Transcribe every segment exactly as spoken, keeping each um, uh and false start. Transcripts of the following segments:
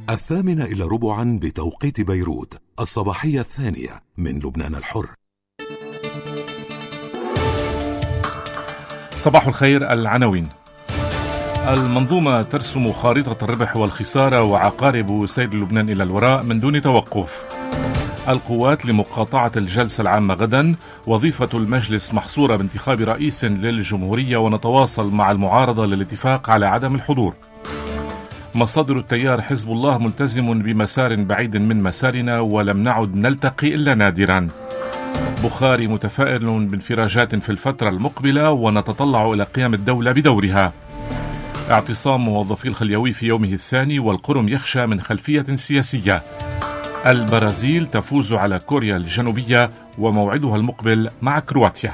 الثامنة إلى ربعا بتوقيت بيروت، الصباحية الثانية من لبنان الحر. صباح الخير. العناوين: المنظومة ترسم خارطة الربح والخسارة وعقارب سير لبنان إلى الوراء من دون توقف. القوات لمقاطعة الجلسة العامة غدا. وظيفة المجلس محصورة بانتخاب رئيس للجمهورية، ونتواصل مع المعارضة للاتفاق على عدم الحضور. مصادر التيار: حزب الله ملتزم بمسار بعيد من مسارنا ولم نعد نلتقي إلا نادرا. بخاري متفائل بانفراجات في الفترة المقبلة ونتطلع إلى قيام الدولة بدورها. اعتصام موظفي الخليوي في يومه الثاني والقرم يخشى من خلفية سياسية. البرازيل تفوز على كوريا الجنوبية وموعدها المقبل مع كرواتيا.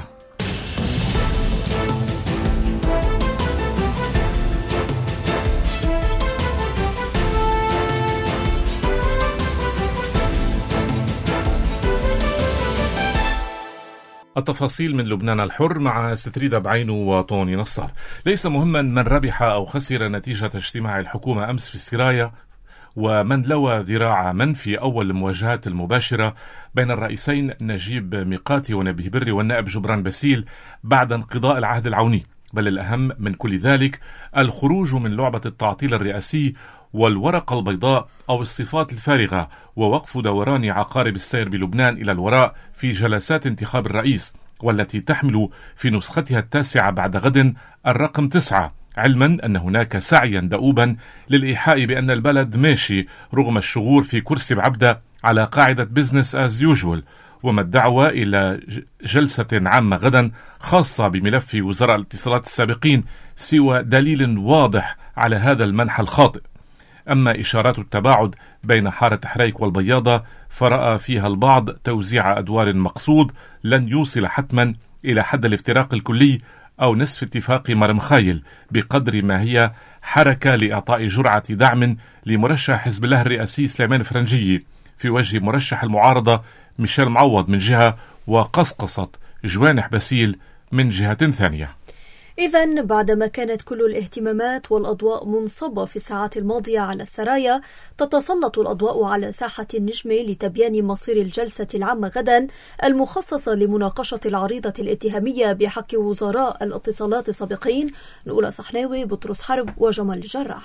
التفاصيل من لبنان الحر مع ستريدا بعينو وطوني نصار. ليس مهما من ربح أو خسر نتيجة اجتماع الحكومة أمس في السرايا، ومن لوى ذراع من في أول المواجهات المباشرة بين الرئيسين نجيب ميقاتي ونبيه بري والنائب جبران باسيل بعد انقضاء العهد العوني، بل الأهم من كل ذلك الخروج من لعبة التعطيل الرئاسي والورقة البيضاء أو الصفات الفارغة، ووقف دوران عقارب السير بلبنان إلى الوراء في جلسات انتخاب الرئيس، والتي تحمل في نسختها التاسعة بعد غد الرقم تسعة، علما أن هناك سعيا دؤوبا للإيحاء بأن البلد ماشي رغم الشغور في كرسي بعبدة على قاعدة بيزنس از يوجوال، وما الدعوة إلى جلسة عامة غدا خاصة بملف وزراء الاتصالات السابقين سوى دليل واضح على هذا المنحى الخاطئ. أما إشارات التباعد بين حارة حريك والبياضة فرأى فيها البعض توزيع أدوار مقصود لن يوصل حتما إلى حد الافتراق الكلي أو نصف اتفاق مرمخايل، بقدر ما هي حركة لإعطاء جرعة دعم لمرشح حزب الله الرئاسي سليمان فرنجي في وجه مرشح المعارضة ميشيل معوض من جهة، وقصقصة جوانح باسيل من جهة ثانية. إذن بعدما كانت كل الاهتمامات والأضواء منصبة في الساعات الماضية على السرايا، تتسلط الأضواء على ساحة النجم لتبيان مصير الجلسة العامة غدا المخصصة لمناقشة العريضة الاتهامية بحق وزراء الاتصالات السابقين نقول صحناوي، بطرس حرب وجمال الجراح.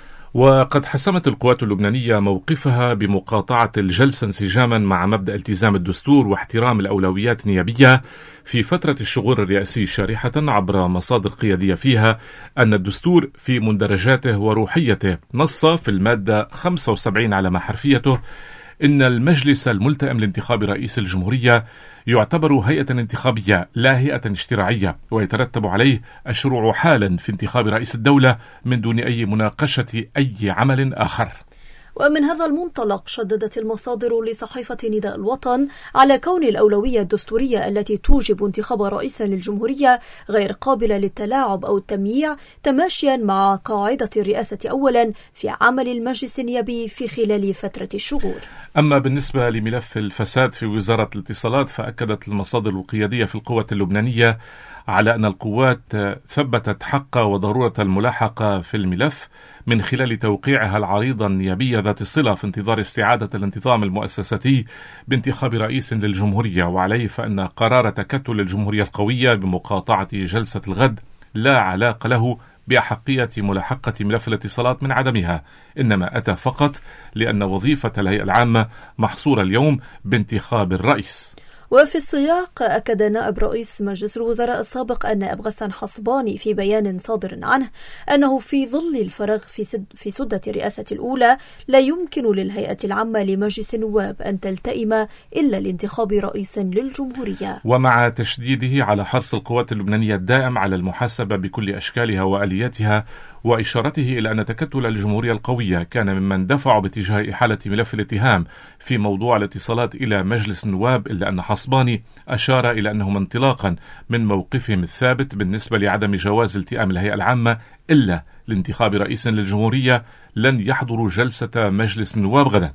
وقد حسمت القوات اللبنانية موقفها بمقاطعة الجلسة انسجاما مع مبدأ التزام الدستور واحترام الأولويات النيابية في فترة الشغور الرئاسي، شارحة عبر مصادر قيادية فيها أن الدستور في مندرجاته وروحيته نص في المادة خمسة وسبعين على ما حرفيته إن المجلس الملتئم لانتخاب رئيس الجمهورية يعتبر هيئة انتخابية لا هيئة اشتراعية، ويترتب عليه الشروع حالا في انتخاب رئيس الدولة من دون أي مناقشة أي عمل آخر. ومن هذا المنطلق شددت المصادر لصحيفة نداء الوطن على كون الأولوية الدستورية التي توجب انتخاب رئيس للجمهورية غير قابلة للتلاعب أو التمييع، تماشيا مع قاعدة الرئاسة أولا في عمل المجلس النيابي في خلال فترة الشغور. أما بالنسبة لملف الفساد في وزارة الاتصالات، فأكدت المصادر القيادية في القوات اللبنانية على أن القوات ثبتت حق وضرورة الملاحقة في الملف من خلال توقيعها العريضة النيابية ذات الصلة في انتظار استعادة الانتظام المؤسساتي بانتخاب رئيس للجمهورية. وعليه فإن قرار تكتل الجمهورية القوية بمقاطعة جلسة الغد لا علاقة له بأحقية ملاحقة ملف الاتصالات من عدمها، إنما أتى فقط لأن وظيفة الهيئة العامة محصورة اليوم بانتخاب الرئيس. وفي السياق أكد نائب رئيس مجلس الوزراء السابق النائب غسان حصباني في بيان صادر عنه أنه في ظل الفراغ في, سد في سدة الرئاسة الأولى لا يمكن للهيئة العامة لمجلس النواب أن تلتئم إلا لانتخاب رئيس للجمهورية. ومع تشديده على حرص القوات اللبنانية الدائم على المحاسبة بكل أشكالها وآلياتها، وإشارته إلى أن تكتل الجمهورية القوية كان ممن دفعوا باتجاه إحالة ملف الاتهام في موضوع الاتصالات إلى مجلس النواب، إلا أن حصباني أشار إلى أنهم انطلاقا من موقفهم الثابت بالنسبة لعدم جواز التئام الهيئة العامة إلا لانتخاب رئيس للجمهورية لن يحضروا جلسة مجلس النواب غدا.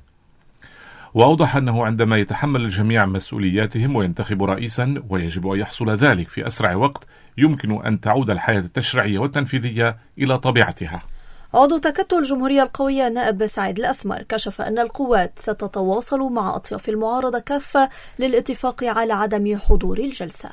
وأوضح أنه عندما يتحمل الجميع مسؤولياتهم وينتخب رئيسا، ويجب أن يحصل ذلك في أسرع وقت، يمكن أن تعود الحياة التشريعية والتنفيذية إلى طبيعتها. عضو تكتل الجمهورية القوية النائب سعيد الأسمر كشف أن القوات ستتواصل مع أطياف المعارضة كافة للاتفاق على عدم حضور الجلسة.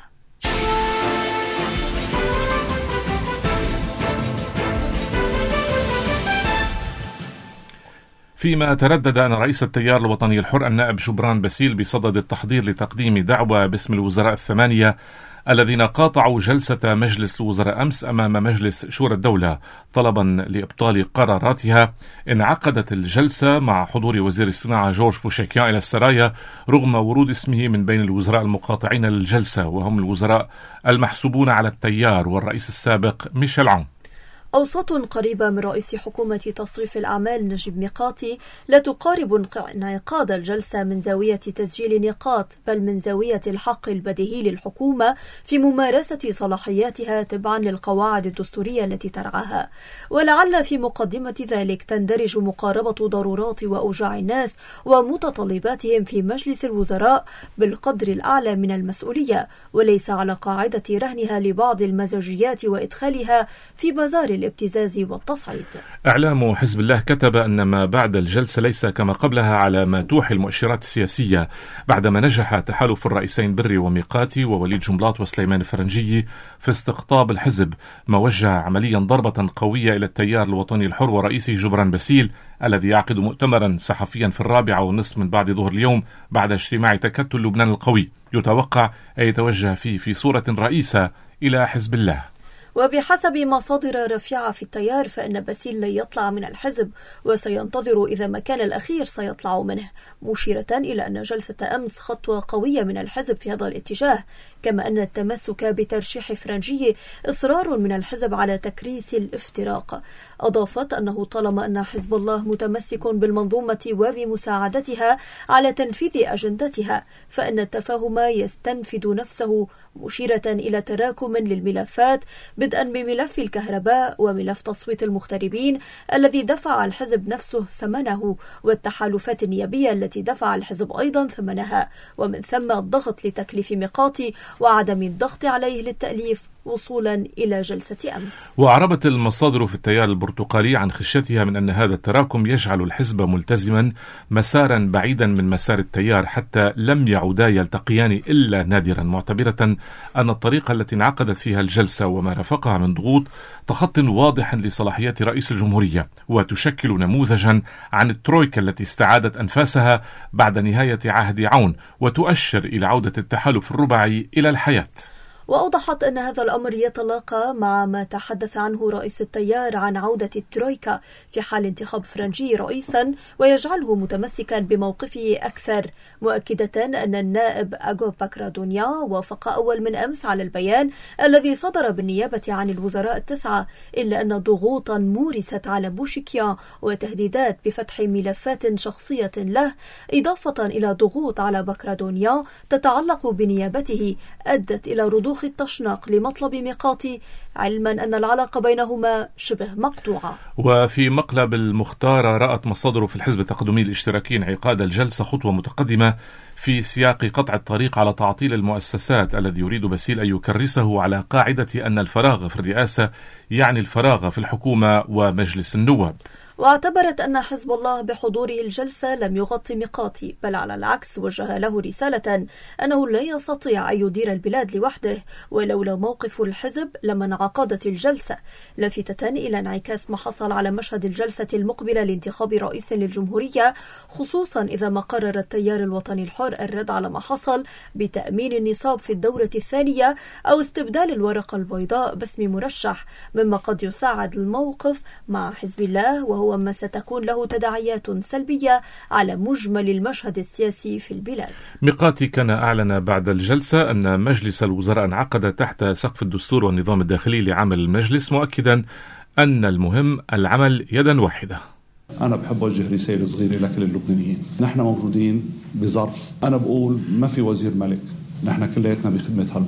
فيما تردد أن رئيس التيار الوطني الحر النائب جبران باسيل بصدد التحضير لتقديم دعوى باسم الوزراء الثمانية الذين قاطعوا جلسة مجلس الوزراء أمس أمام مجلس شورى الدولة طلبا لإبطال قراراتها، انعقدت الجلسة مع حضور وزير الصناعة جورج بوشيكيان إلى السرايا رغم ورود اسمه من بين الوزراء المقاطعين للجلسة، وهم الوزراء المحسوبون على التيار والرئيس السابق ميشيل عون. أوساط قريبة من رئيس حكومة تصريف الأعمال نجيب ميقاتي لا تقارب انعقاد الجلسة من زاوية تسجيل نقاط، بل من زاوية الحق البديهي للحكومة في ممارسة صلاحياتها تبعا للقواعد الدستورية التي ترعاها. ولعل في مقدمة ذلك تندرج مقاربة ضرورات وأوجاع الناس ومتطلباتهم في مجلس الوزراء بالقدر الأعلى من المسؤولية، وليس على قاعدة رهنها لبعض المزاجيات وإدخالها في بازار الابتزاز والتصعيد. إعلام حزب الله كتب أن ما بعد الجلسة ليس كما قبلها على ما توحي المؤشرات السياسية، بعدما نجح تحالف الرئيسين بري وميقاتي ووليد جنبلاط وسليمان الفرنجي في استقطاب الحزب، ما وجه عمليا ضربة قوية إلى التيار الوطني الحر ورئيسه جبران باسيل الذي يعقد مؤتمرا صحفيا في الرابعة والنصف من بعد ظهر اليوم بعد اجتماع تكتل لبنان القوي يتوقع أن يتوجه فيه في صورة رئيسة إلى حزب الله. وبحسب مصادر رفيعة في التيار فإن باسيل لن يطلع من الحزب وسينتظر إذا ما كان الأخير سيطلع منه، مشيرة إلى أن جلسة أمس خطوة قوية من الحزب في هذا الاتجاه، كما أن التمسك بترشيح فرنجي إصرار من الحزب على تكريس الافتراق. أضافت أنه طالما أن حزب الله متمسك بالمنظومة وبمساعدتها على تنفيذ أجندتها فإن التفاهم يستنفذ نفسه، مشيرة إلى تراكم للملفات بدءا بملف الكهرباء وملف تصويت المغتربين الذي دفع الحزب نفسه ثمنه، والتحالفات النيابية التي دفع الحزب أيضا ثمنها، ومن ثم الضغط لتكليف ميقاتي وعدم الضغط عليه للتأليف وصولا إلى جلسة أمس. وأعربت المصادر في التيار البرتقالي عن خشيتها من أن هذا التراكم يجعل الحزب ملتزما مسارا بعيدا من مسار التيار حتى لم يعودا يلتقيان إلا نادرا، معتبرة أن الطريقة التي انعقدت فيها الجلسة وما رافقها من ضغوط تخط واضح لصلاحيات رئيس الجمهورية، وتشكل نموذجا عن الترويكا التي استعادت أنفاسها بعد نهاية عهد عون، وتؤشر إلى عودة التحالف الرباعي إلى الحياة. وأوضحت أن هذا الأمر يتلاقى مع ما تحدث عنه رئيس التيار عن عودة الترويكا في حال انتخاب فرنجي رئيسا ويجعله متمسكا بموقفه أكثر، مؤكدة أن النائب أغو باكرادونيا وافق أول من أمس على البيان الذي صدر بالنيابة عن الوزراء التسعة، إلا أن ضغوطا مورست على بوشيكيان وتهديدات بفتح ملفات شخصية له إضافة إلى ضغوط على باكرادونيا تتعلق بنيابته أدت إلى رضوخ التشناق لمطلب ميقاتي، علما أن العلاقة بينهما شبه مقطوعة. وفي مقلب المختارة رأت مصادر في الحزب التقدمي الاشتراكي انعقاد الجلسة خطوة متقدمة في سياق قطع الطريق على تعطيل المؤسسات الذي يريد باسيل أن يكرسه على قاعدة أن الفراغ في الرئاسة يعني الفراغ في الحكومة ومجلس النواب. واعتبرت أن حزب الله بحضوره الجلسة لم يغطي ميقاتي، بل على العكس وجه له رسالة أنه لا يستطيع أن يدير البلاد لوحده، ولولا موقف الحزب لما انعقدت الجلسة، لافتة إلى انعكاس ما حصل على مشهد الجلسة المقبلة لانتخاب رئيس للجمهورية، خصوصا إذا ما قرر التيار الوطني الحر الرد على ما حصل بتأمين النصاب في الدورة الثانية أو استبدال الورقة البيضاء باسم مرشح، مما قد يساعد الموقف مع حزب الله، وهو ما ستكون له تداعيات سلبية على مجمل المشهد السياسي في البلاد. ميقاتي كان أعلن بعد الجلسة أن مجلس الوزراء انعقد تحت سقف الدستور والنظام الداخلي لعمل المجلس، مؤكدا أن المهم العمل يدا واحدة. أنا بحب أوجه رسالة صغيرة لكل اللبنانيين، نحن موجودين بظرف، أنا بقول ما في وزير ملك، نحن كلياتنا بخدمة هالبلد،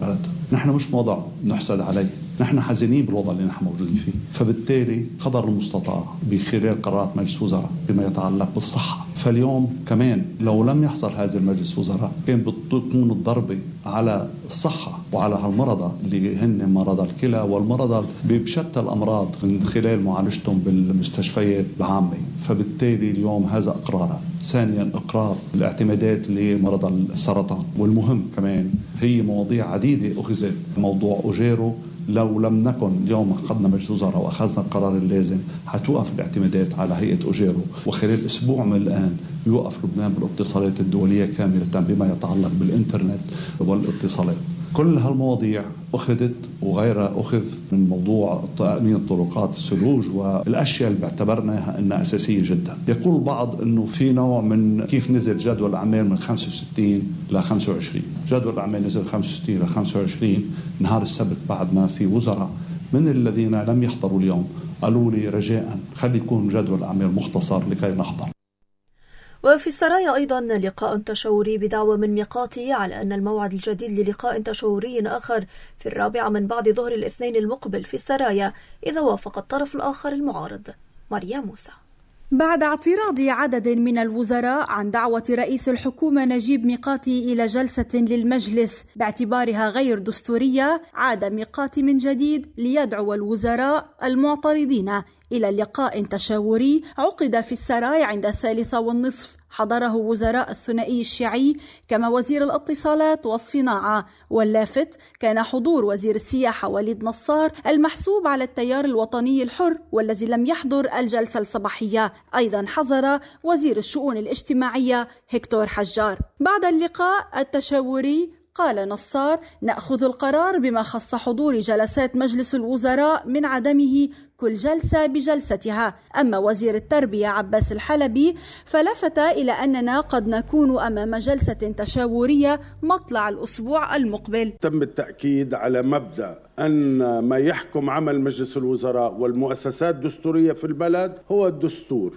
نحن مش موضع نحسد عليه، نحن حزينين بالوضع اللي نحن موجودين فيه. فبالتالي قدر المستطاع بخلال قرارات مجلس وزراء بما يتعلق بالصحة. فاليوم كمان لو لم يحصل هذا المجلس وزراء كان بتكون الضربة على الصحة وعلى هالمرضى اللي هن مرضى الكلى والمرضى بشتى الأمراض من خلال معالجتهم بالمستشفيات العامة. فبالتالي اليوم هذا إقرار. ثانيا إقرار الاعتمادات لمرضى السرطان، والمهم كمان هي مواضيع عديدة أخذت. موضوع أجيرو لو لم نكن اليوم أخذنا مجلس وزراء وأخذنا القرار اللازم حتوقف الاعتمادات على هيئة أجيرو، وخلال أسبوع من الآن يوقف لبنان بالاتصالات الدولية كاملة بما يتعلق بالإنترنت والاتصالات. كل هالمواضيع أخذت وغيرها أخذ من موضوع تأمين الطرقات الثلوج والأشياء اللي باعتبرناها أنها أساسية جدا. يقول البعض أنه في نوع من كيف نزل جدول الأعمال من خمسة وستين إلى خمسة وعشرين. جدول الأعمال نزل خمسة وستين إلى خمسة وعشرين نهار السبت بعد ما في وزراء من الذين لم يحضروا اليوم قالوا لي رجاء خلي يكون جدول الأعمال مختصر لكي نحضر. وفي السرايا أيضا لقاء تشاوري بدعوى من ميقاتي على أن الموعد الجديد للقاء تشاوري آخر في الرابعة من بعد ظهر الاثنين المقبل في السرايا إذا وافق الطرف الآخر المعارض. مريم موسى. بعد اعتراض عدد من الوزراء عن دعوة رئيس الحكومة نجيب ميقاتي إلى جلسة للمجلس باعتبارها غير دستورية، عاد ميقاتي من جديد ليدعو الوزراء المعترضين إلى لقاء تشاوري عقد في السراي عند الثالثة والنصف. حضره وزراء الثنائي الشيعي كما وزير الاتصالات والصناعة، واللافت كان حضور وزير السياحة وليد نصار المحسوب على التيار الوطني الحر والذي لم يحضر الجلسة الصباحية. أيضا حضر وزير الشؤون الاجتماعية هكتور حجار. بعد اللقاء التشاوري قال نصار: نأخذ القرار بما خص حضور جلسات مجلس الوزراء من عدمه كل جلسة بجلستها. أما وزير التربية عباس الحلبي فلفت إلى أننا قد نكون أمام جلسة تشاورية مطلع الأسبوع المقبل. تم التأكيد على مبدأ أن ما يحكم عمل مجلس الوزراء والمؤسسات الدستورية في البلد هو الدستور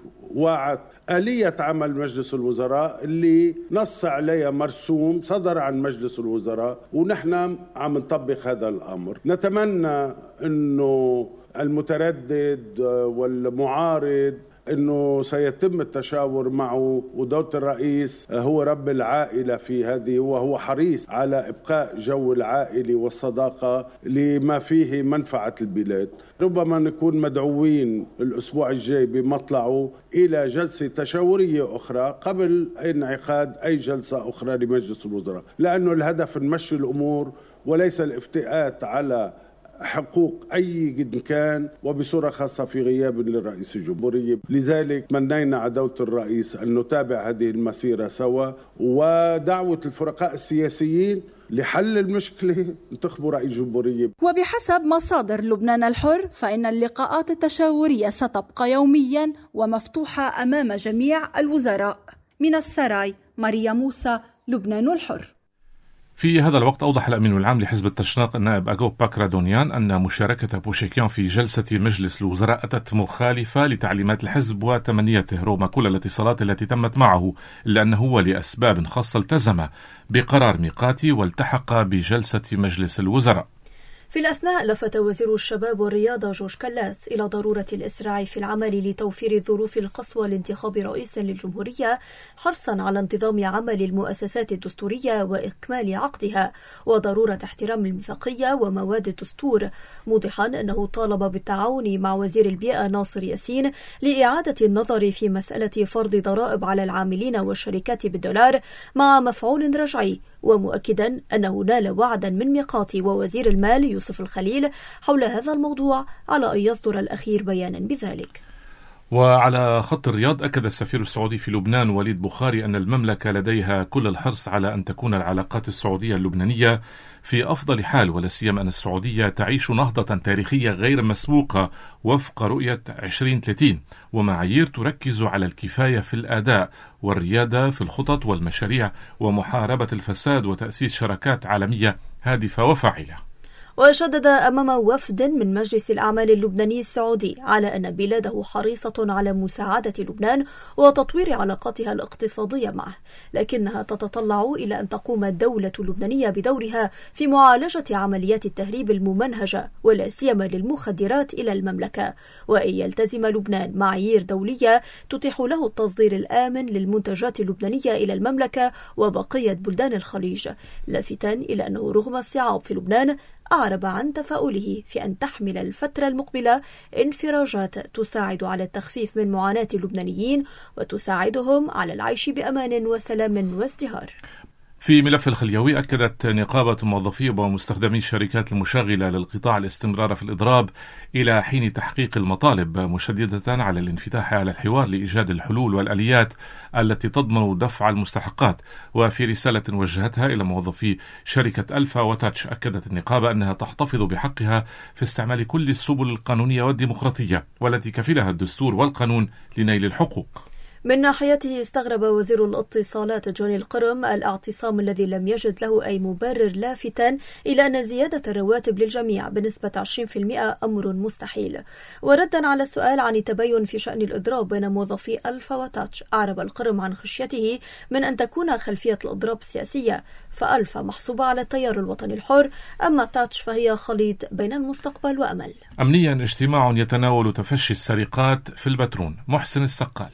وآلية عمل مجلس الوزراء اللي نص عليها مرسوم صدر عن مجلس الوزراء، ونحن عم نطبق هذا الأمر. نتمنى أنه المتردد والمعارض أنه سيتم التشاور معه، ودولة الرئيس هو رب العائلة في هذه وهو حريص على إبقاء جو العائلة والصداقة لما فيه منفعة البلاد. ربما نكون مدعوين الأسبوع الجاي بمطلعه إلى جلسة تشاورية أخرى قبل انعقاد أي جلسة أخرى لمجلس الوزراء، لأنه الهدف نمشي الأمور وليس الافتئات على حقوق أي قد كان، وبصورة خاصة في غياب للرئيس الجمهورية. لذلك منينا على دولة الرئيس أن نتابع هذه المسيرة سوا، ودعوة الفرقاء السياسيين لحل المشكلة انتخبوا رئيس الجمهورية. وبحسب مصادر لبنان الحر فإن اللقاءات التشاورية ستبقى يوميا ومفتوحة أمام جميع الوزراء. من السراي مريم موسى، لبنان الحر. في هذا الوقت أوضح الأمين العام لحزب التشناق النائب أغوب باكرادونيان أن مشاركة بوشيكيان في جلسة مجلس الوزراء أتت مخالفة لتعليمات الحزب وتمنيته رغم كل الاتصالات التي تمت معه، إلا أنه هو لأسباب خاصة التزم بقرار ميقاتي والتحق بجلسة مجلس الوزراء. في الأثناء لفت وزير الشباب والرياضة جورج كلاس إلى ضرورة الإسراع في العمل لتوفير الظروف القصوى لانتخاب رئيس للجمهورية حرصا على انتظام عمل المؤسسات الدستورية وإكمال عقدها وضرورة احترام الميثاقية ومواد الدستور، موضحا أنه طالب بالتعاون مع وزير البيئة ناصر ياسين لإعادة النظر في مسألة فرض ضرائب على العاملين والشركات بالدولار مع مفعول رجعي، ومؤكدا أنه نال وعدا من ميقاتي ووزير المال يوسف الخليل حول هذا الموضوع على أن يصدر الأخير بيانا بذلك. وعلى خط الرياض أكد السفير السعودي في لبنان وليد بخاري أن المملكة لديها كل الحرص على أن تكون العلاقات السعودية اللبنانية في أفضل حال، ولا سيما أن السعودية تعيش نهضة تاريخية غير مسبوقة وفق رؤية عشرين ثلاثين ومعايير تركز على الكفاية في الأداء والريادة في الخطط والمشاريع ومحاربة الفساد وتأسيس شراكات عالمية هادفة وفاعلة. وشدد أمام وفد من مجلس الأعمال اللبناني السعودي على أن بلاده حريصة على مساعدة لبنان وتطوير علاقاتها الاقتصادية معه، لكنها تتطلع إلى أن تقوم الدولة اللبنانية بدورها في معالجة عمليات التهريب الممنهجة ولا سيما للمخدرات إلى المملكة، وأن يلتزم لبنان معايير دولية تتيح له التصدير الآمن للمنتجات اللبنانية إلى المملكة وبقية بلدان الخليج، لافتا إلى أنه رغم الصعاب في لبنان أعرب عن تفاؤله في أن تحمل الفترة المقبلة انفراجات تساعد على التخفيف من معاناة اللبنانيين وتساعدهم على العيش بأمان وسلام وازدهار. في ملف الخليوي، أكدت نقابة موظفي ومستخدمي الشركات المشغلة للقطاع الاستمرار في الإضراب إلى حين تحقيق المطالب، مشددة على الانفتاح على الحوار لإيجاد الحلول والآليات التي تضمن دفع المستحقات. وفي رسالة وجهتها إلى موظفي شركة ألفا وتاتش، أكدت النقابة أنها تحتفظ بحقها في استعمال كل السبل القانونية والديمقراطية والتي كفلها الدستور والقانون لنيل الحقوق. من ناحيته استغرب وزير الاتصالات جوني القرم الاعتصام الذي لم يجد له أي مبرر، لافتاً إلى أن زيادة الرواتب للجميع بنسبة عشرين بالمئة أمر مستحيل. وردا على السؤال عن التباين في شأن الإضراب بين موظفي ألفا وتاتش، أعرب القرم عن خشيته من أن تكون خلفية الإضراب سياسية، فألفا محسوبة على التيار الوطني الحر، أما تاتش فهي خليط بين المستقبل وأمل. أمنيا، اجتماع يتناول تفشي السرقات في البترون. محسن السقال.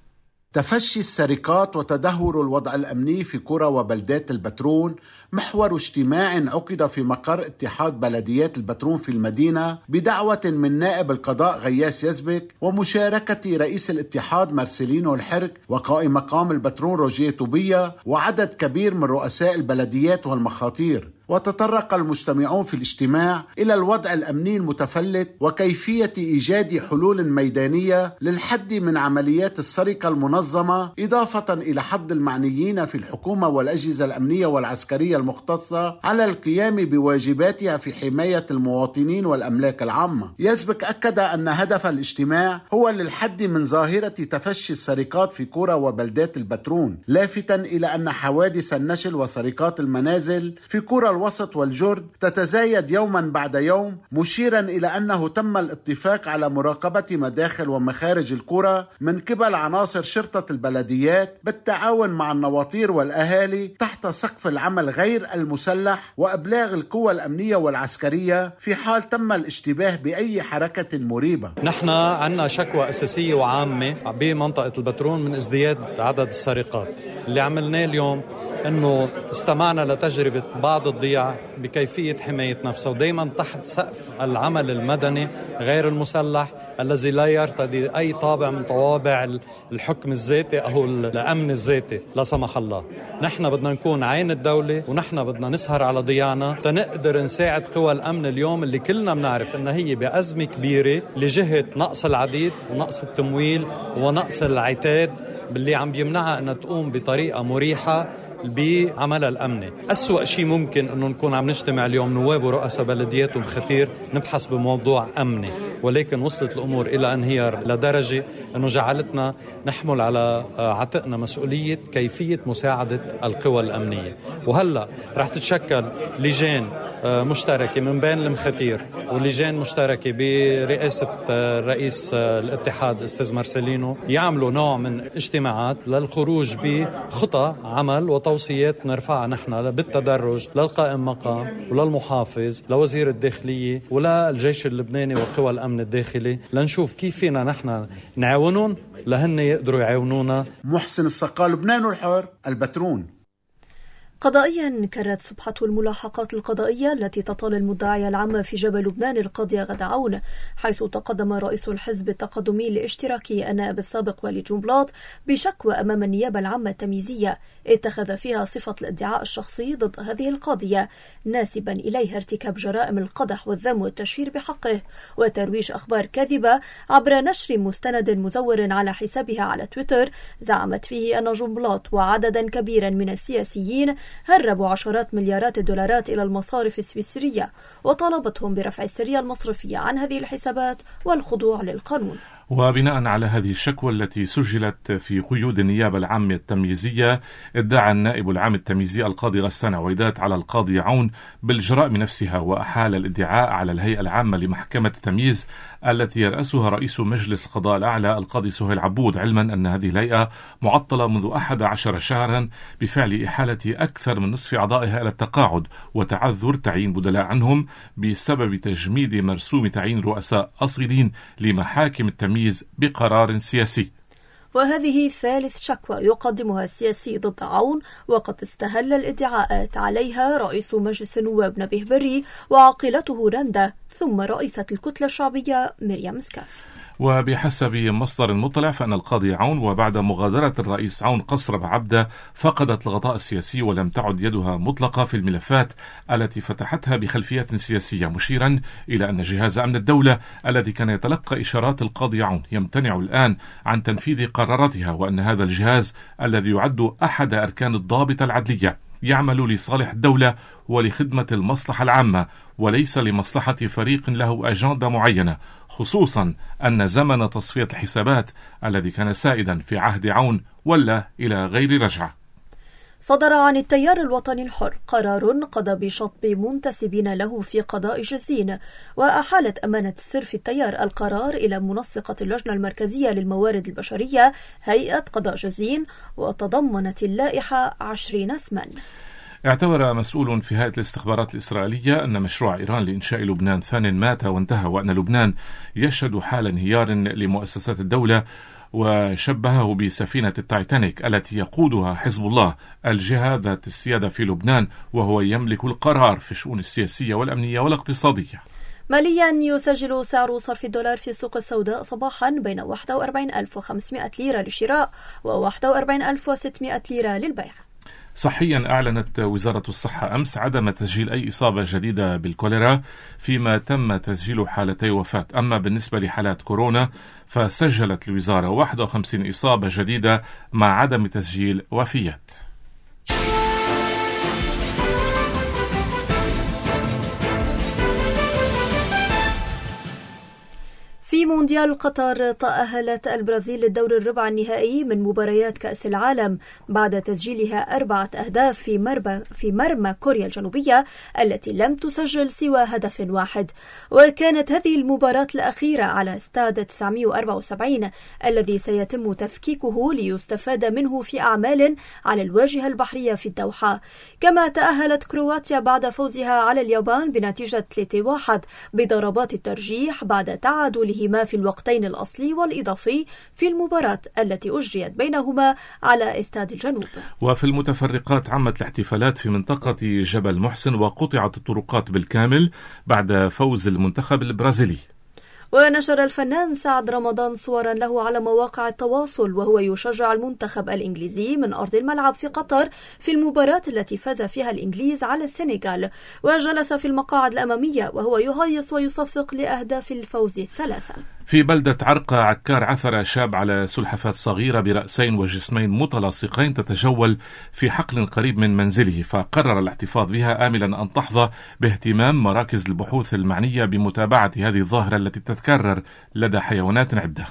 تفشي السرقات وتدهور الوضع الأمني في قرى وبلدات البترون محور اجتماع عقد في مقر اتحاد بلديات البترون في المدينة بدعوة من نائب القضاء غياس يزبك ومشاركة رئيس الاتحاد مارسيلينو الحرك وقائم مقام البترون روجيه طوبية وعدد كبير من رؤساء البلديات والمخاطير. وتطرق المجتمعون في الاجتماع إلى الوضع الأمني المتفلت وكيفية إيجاد حلول ميدانية للحد من عمليات السرقة المنظمة، إضافة إلى حض المعنيين في الحكومة والأجهزة الأمنية والعسكرية المختصة على القيام بواجباتها في حماية المواطنين والأملاك العامة. يسبق أكد أن هدف الاجتماع هو للحد من ظاهرة تفشي السرقات في قرى وبلدات البترون، لافتا إلى أن حوادث النشل وسرقات المنازل في قرى الوسط والجرد تتزايد يوما بعد يوم، مشيرا إلى أنه تم الاتفاق على مراقبة مداخل ومخارج القرى من قبل عناصر شرطة البلديات بالتعاون مع النواطير والأهالي تحت سقف العمل غير المسلح وأبلاغ القوى الأمنية والعسكرية في حال تم الاشتباه بأي حركة مريبة. نحن عنا شكوى أساسية وعامة بمنطقة البترون من ازدياد عدد السرقات. اللي عملناه اليوم أنه استمعنا لتجربة بعض الضياع بكيفية حماية نفسه، ودايما تحت سقف العمل المدني غير المسلح الذي لا يرتدي أي طابع من طوابع الحكم الذاتي أو الأمن الذاتي لا سمح الله. نحن بدنا نكون عين الدولة ونحن بدنا نسهر على ضياعنا تنقدر نساعد قوى الأمن اليوم اللي كلنا بنعرف أنها هي بأزمة كبيرة لجهة نقص العديد ونقص التمويل ونقص العتاد باللي عم بيمنعها أنها تقوم بطريقة مريحة بعملها الأمني. أسوأ شيء ممكن أنه نكون عم نجتمع اليوم نواب ورؤساء بلديات ومخاتير نبحث بموضوع أمني، ولكن وصلت الأمور إلى انهيار لدرجة أنه جعلتنا نحمل على عاتقنا مسؤولية كيفية مساعدة القوى الأمنية. وهلأ رح تتشكل لجان مشتركة من بين المخاتير ولجان مشتركة برئاسة رئيس الاتحاد أستاذ مارسيلينو يعملوا نوع من اجتماعات للخروج بخطة عمل وتوصيات نرفعها نحن بالتدرج للقائم مقام وللمحافظ لوزير الداخلية وللجيش اللبناني وقوى الأمن الداخلي لنشوف كيف فينا نحن نعاونون لهن يقدروا يعاونونا. محسن السقال، لبنان الحر، البترون. قضائيا كررت سبحة الملاحقات القضائية التي تطال المدعية العامة في جبل لبنان القاضية غدا عون، حيث تقدم رئيس الحزب التقدمي الاشتراكي النائب السابق وليد جنبلاط بشكوى أمام النيابة العامة التمييزية اتخذ فيها صفة الادعاء الشخصي ضد هذه القاضية، ناسبا إليها ارتكاب جرائم القدح والذم والتشهير بحقه وترويج أخبار كاذبة عبر نشر مستند مزور على حسابها على تويتر زعمت فيه أن جنبلاط وعددا كبيرا من السياسيين هربوا عشرات مليارات الدولارات إلى المصارف السويسرية وطالبتهم برفع السرية المصرفية عن هذه الحسابات والخضوع للقانون. وبناء على هذه الشكوى التي سجلت في قيود النيابة العامة التمييزية، ادعى النائب العام التمييزي القاضي غسان عويدات على القاضي عون بالجرائم نفسها، وأحال الادعاء على الهيئة العامة لمحكمة التمييز التي يرأسها رئيس مجلس قضاء الأعلى القاضي سهيل عبود، علما أن هذه الهيئة معطلة منذ أحد عشر شهرا بفعل إحالة أكثر من نصف أعضائها إلى التقاعد وتعذر تعيين بدلاء عنهم بسبب تجميد مرسوم تعيين رؤساء أصيلين لمحاكم التمييز بقرار سياسي. وهذه ثالث شكوى يقدمها السياسي ضد عون، وقد استهل الادعاءات عليها رئيس مجلس النواب نبيه بري وعاقلته رندا، ثم رئيسة الكتلة الشعبية مريم سكاف. وبحسب مصدر مطلع فإن القاضي عون وبعد مغادرة الرئيس عون قصر بعبدة فقدت الغطاء السياسي ولم تعد يدها مطلقة في الملفات التي فتحتها بخلفيات سياسية، مشيرا إلى أن جهاز أمن الدولة الذي كان يتلقى إشارات القاضي عون يمتنع الآن عن تنفيذ قراراتها، وأن هذا الجهاز الذي يعد أحد أركان الضابطة العدلية يعمل لصالح الدولة ولخدمة المصلحة العامة وليس لمصلحة فريق له أجندة معينة، خصوصا أن زمن تصفية الحسابات الذي كان سائدا في عهد عون ولا إلى غير رجعة. صدر عن التيار الوطني الحر قرار قضى بشطب منتسبين له في قضاء جزين، وأحالت أمانة السر في التيار القرار إلى منسقة اللجنة المركزية للموارد البشرية هيئة قضاء جزين، وتضمنت اللائحة عشرين اسما. اعتبر مسؤول في هيئة الاستخبارات الإسرائيلية أن مشروع إيران لإنشاء لبنان ثان مات وانتهى، وأن لبنان يشهد حال انهيار لمؤسسات الدولة، وشبهه بسفينة التايتانيك التي يقودها حزب الله، الجهة ذات السيادة في لبنان، وهو يملك القرار في الشؤون السياسية والأمنية والاقتصادية. ماليا يسجل سعر صرف الدولار في السوق السوداء صباحا بين واحد وأربعين ألف وخمسمائة ليرة للشراء وواحد وأربعين ألف وستمائة ليرة للبيع. صحيا أعلنت وزارة الصحة أمس عدم تسجيل أي إصابة جديدة بالكوليرا، فيما تم تسجيل حالتي وفاة. أما بالنسبة لحالات كورونا فسجلت الوزارة واحد وخمسين إصابة جديدة مع عدم تسجيل وفيات. في مونديال قطر تأهلت البرازيل للدور الربع النهائي من مباريات كأس العالم بعد تسجيلها أربعة أهداف في مرمى في مرمى كوريا الجنوبية التي لم تسجل سوى هدف واحد. وكانت هذه المباراة الأخيرة على استاد تسعمائة وأربعة وسبعين الذي سيتم تفكيكه ليستفاد منه في أعمال على الواجهة البحرية في الدوحة. كما تأهلت كرواتيا بعد فوزها على اليابان بنتيجة ثلاثة واحد بضربات الترجيح بعد تعادله في الوقتين الأصلي والإضافي في المباراة التي أجريت بينهما على استاد الجنوب. وفي المتفرقات عمت الاحتفالات في منطقة جبل محسن وقطعت الطرقات بالكامل بعد فوز المنتخب البرازيلي. ونشر الفنان سعد رمضان صورا له على مواقع التواصل وهو يشجع المنتخب الإنجليزي من أرض الملعب في قطر في المباراة التي فاز فيها الإنجليز على السنغال، وجلس في المقاعد الأمامية وهو يهيص ويصفق لأهداف الفوز الثلاثة. في بلدة عرقة عكار عثر شاب على سلحفاة صغيرة برأسين وجسمين متلاصقين تتجول في حقل قريب من منزله، فقرر الاحتفاظ بها آملا أن تحظى باهتمام مراكز البحوث المعنية بمتابعة هذه الظاهرة التي تتكرر لدى حيوانات عدة.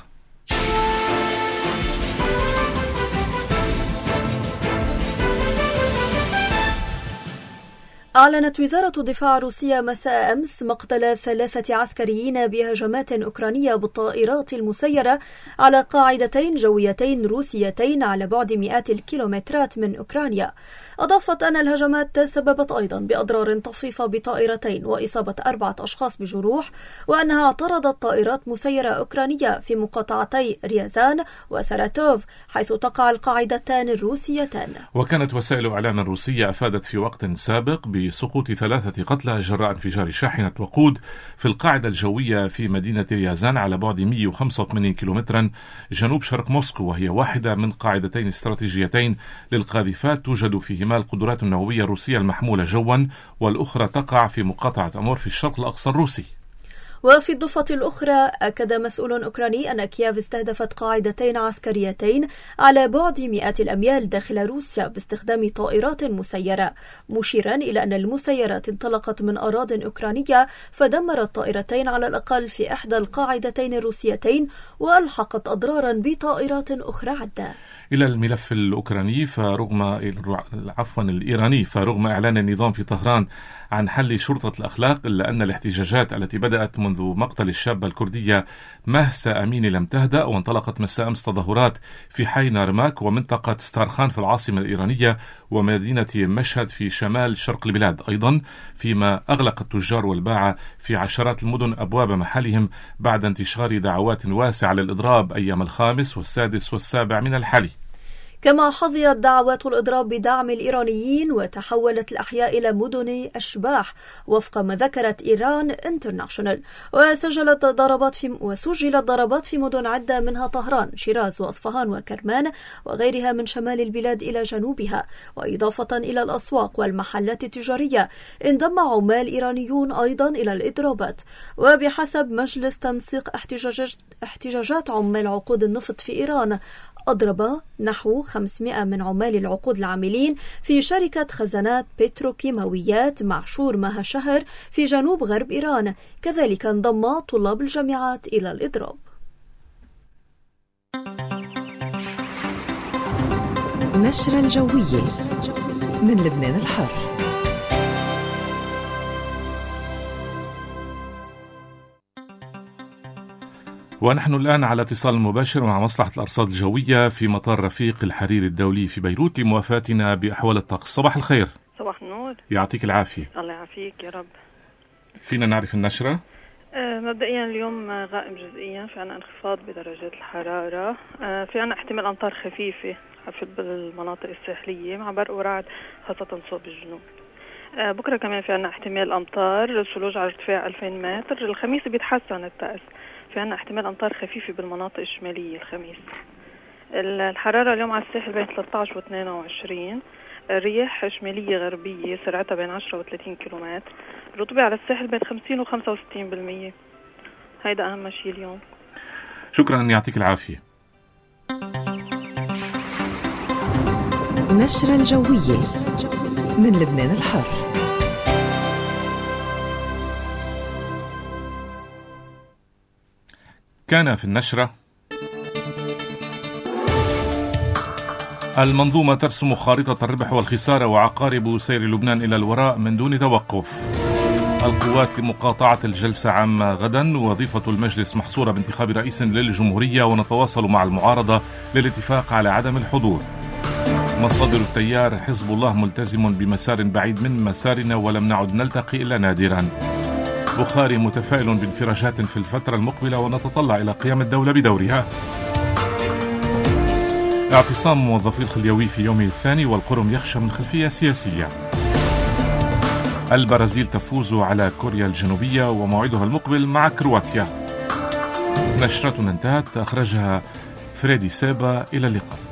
أعلنت وزارة الدفاع الروسية مساء أمس مقتل ثلاثة عسكريين بهجمات أوكرانية بالطائرات المسيرة على قاعدتين جويتين روسيتين على بعد مئات الكيلومترات من أوكرانيا. أضافت أن الهجمات تسببت أيضا بأضرار طفيفة بطائرتين وإصابة أربعة أشخاص بجروح، وأنها اعترضت طائرات مسيرة أوكرانية في مقاطعتي ريازان وساراتوف حيث تقع القاعدتان الروسيتان. وكانت وسائل إعلام روسية أفادت في وقت سابق بسقوط ثلاثة قتلى جراء انفجار شاحنة وقود في القاعدة الجوية في مدينة ريازان على بعد مئة وخمسة وثمانين كيلومترا جنوب شرق موسكو، وهي واحدة من قاعدتين استراتيجيتين للقاذفات توجد فيهما القدرات النووية الروسية المحمولة جوا، والأخرى تقع في مقاطعة أمور في الشرق الأقصى الروسي. وفي الضفة الأخرى أكد مسؤول أوكراني أن كييف استهدفت قاعدتين عسكريتين على بعد مئات الأميال داخل روسيا باستخدام طائرات مسيرة، مشيرا إلى أن المسيرات انطلقت من أراضٍ أوكرانية فدمرت الطائرتين على الأقل في إحدى القاعدتين الروسيتين وألحقت أضرارا بطائرات أخرى عدة. إلى الملف الأوكراني فرغم عفوا الإيراني فرغم إعلان النظام في طهران عن حل شرطة الأخلاق، إلا أن الاحتجاجات التي بدأت منذ مقتل الشابة الكردية مهسا أميني لم تهدأ، وانطلقت مساء أمس تظاهرات في حي نارماك ومنطقة ستارخان في العاصمة الإيرانية ومدينة مشهد في شمال شرق البلاد أيضا، فيما أغلق التجار والباعة في عشرات المدن أبواب محلهم بعد انتشار دعوات واسعة للإضراب أيام الخامس والسادس والسابع من الحالي. كما حظيت دعوات الإضراب بدعم الإيرانيين وتحولت الأحياء إلى مدن أشباح وفق ما ذكرت إيران انترناشونال، وسجلت ضربات في وسجلت ضربات في مدن عدة منها طهران، شيراز وأصفهان وكرمان وغيرها من شمال البلاد إلى جنوبها، وإضافة إلى الأسواق والمحلات التجارية انضم عمال إيرانيون أيضا إلى الإضرابات. وبحسب مجلس تنسيق احتجاجات, احتجاجات عمال عقود النفط في إيران، أضرب نحو خمسمائة من عمال العقود العاملين في شركة خزانات بتروكيماويات معشور مها شهر في جنوب غرب إيران. كذلك انضم طلاب الجامعات إلى الإضراب. نشرة الجوية من لبنان الحر. ونحن الآن على اتصال مباشر مع مصلحة الأرصاد الجوية في مطار رفيق الحريري الدولي في بيروت لموافاتنا بأحوال الطقس. صباح الخير. صباح النور. يعطيك العافية. الله يعافيك يا رب. فينا نعرف النشرة؟ آه مبدئيا اليوم غائم جزئيا، في عنا انخفاض بدرجات الحرارة، آه في عنا احتمال أمطار خفيفة في المناطق الساحلية مع برق ورعد خاصة صوب الجنوب. آه بكرة كمان في عنا احتمال أمطار، ثلوج على ارتفاع ألفين متر. الخميس بيتحسن الطقس، في عنا احتمال أمطار خفيفة بالمناطق الشمالية الخميس. الحرارة اليوم على الساحل بين ثلاثة عشر و اثنين وعشرين، رياح شمالية غربية سرعتها بين عشرة و ثلاثين كيلومتر، رطوبة على الساحل بين خمسين و خمسة وستين بالمية. هيدا أهم شيء اليوم. شكرا، يعطيك العافية. نشرة الجوية من لبنان الحر. كان في النشرة: المنظومة ترسم خارطة الربح والخسارة وعقارب سير لبنان إلى الوراء من دون توقف. القوات لمقاطعة الجلسة عامة غدا، وظيفة المجلس محصورة بانتخاب رئيس للجمهورية، ونتواصل مع المعارضة للاتفاق على عدم الحضور. مصادر التيار: حزب الله ملتزم بمسار بعيد من مسارنا ولم نعد نلتقي إلا نادرا. بخاري متفائل بانفراجات في الفترة المقبلة ونتطلع إلى قيام الدولة بدورها. اعتصام موظفي الخليوي في يومه الثاني والقرم يخشى من خلفية سياسية. البرازيل تفوز على كوريا الجنوبية وموعدها المقبل مع كرواتيا. نشرتنا انتهت، أخرجها فريدي سيبا. إلى اللقاء.